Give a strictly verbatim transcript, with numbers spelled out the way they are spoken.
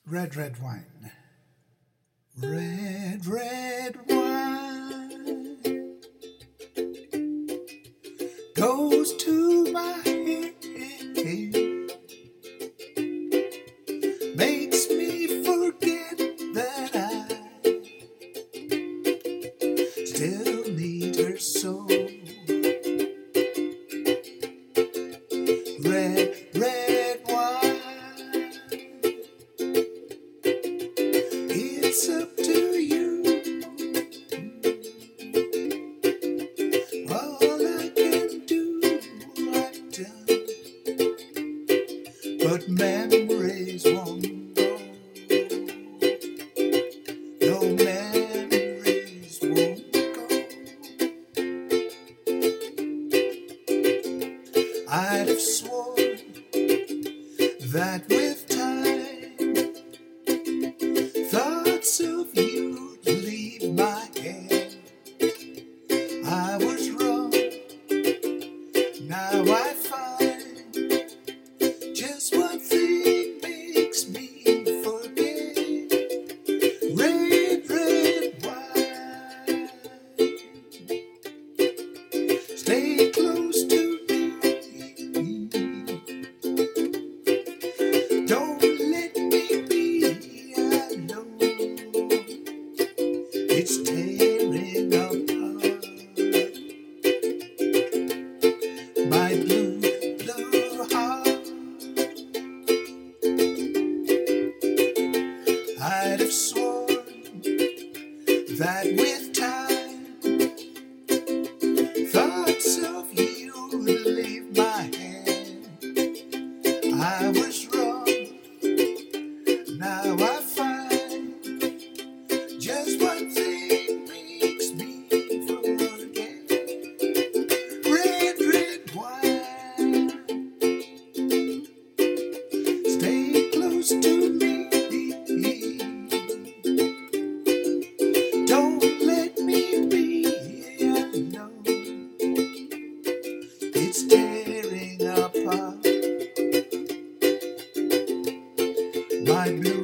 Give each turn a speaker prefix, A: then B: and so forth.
A: Red, red wine. Red, red wine goes to my head, makes me forget that I still need her so. Red, red wine, it's up to you. All I can do, I've done, but memories won't go. No memories won't go. I'd have sworn that with time thoughts of you'd leave my head. I was wrong, now I find just one thing makes me forget. Red, red wine, stay close to me. Don't let me be alone. It's tearing apart my blue, blue heart. I'd have sworn that with time thoughts of you would leave my head. I was wrong, now I find just one thing makes me forget. Red, red wine, stay close to me. Don't let me be alone. It's tearing apart my blue